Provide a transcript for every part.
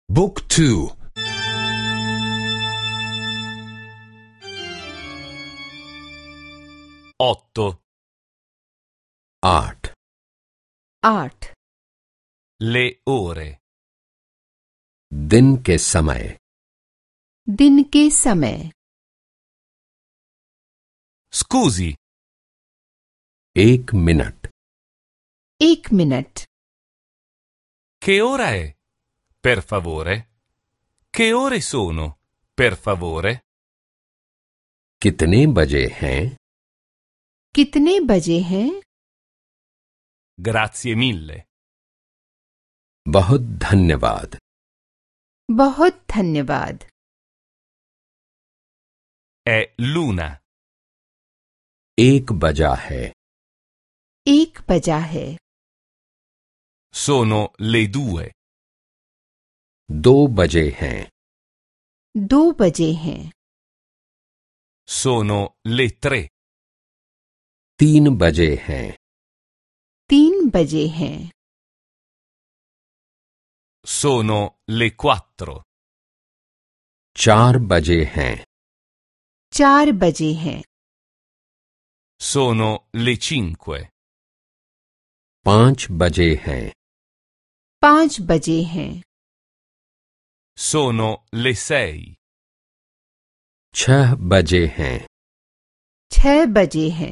บุ๊กทู otto आठ आठ le ore दिन के समय दिन के समय scusi एक मिनट एक minute che ora è per favore che ore sono per favore कितने बजे हैं कितने बजे हैं grazie mille बहुत धन्यवाद बहुत धन्यवाद è l'una एक बजा है एक बजा है sono le due दो बजे हैं दो बजे हैं sono le tre तीन बजे हैं तीन बजे हैं sono le quattro चार बजे हैं चार बजे हैं sono le cinque पाँच बजे हैं पाँच बजे हैं sono le sei छह बजे हैं छह बजे हैं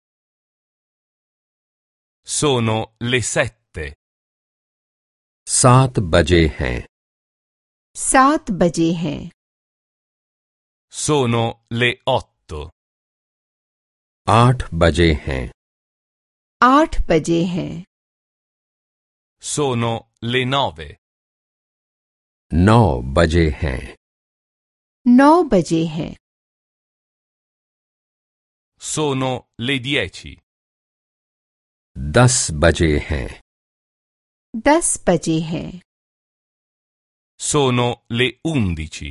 sono le sette सात बजे हैं सात बजे हैं sono le otto आठ बजे हैं आठ बजे हैं sono le nove नौ बजे हैं नौ बजे हैं sono le dieci 10 बजे हैं 10 बजे हैं sono le 11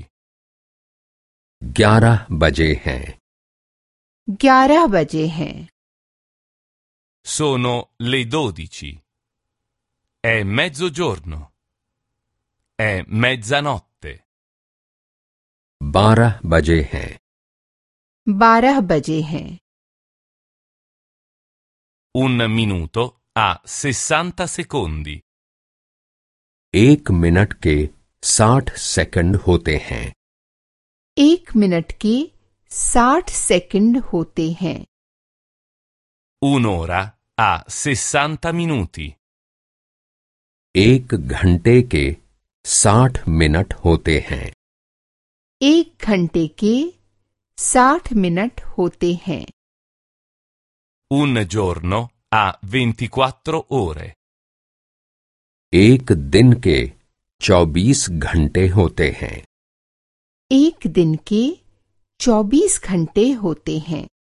11 बजे हैं 11 बजे हैं sono le 12 è mezzogiorno è mezzanotte 12 बजे हैं 12 बजे हैं un minuto ha 60 secondi एक मिनट के 60 सेकंड होते हैं एक मिनट के 60 सेकंड होते हैं un'ora ha 60 minuti एक घंटे के 60 मिनट होते हैं एक घंटे के 60 मिनट होते हैं un giorno ha 24 ore एक दिन के 24 घंटे होते हैं एक दिन के 24 घंटे होते हैं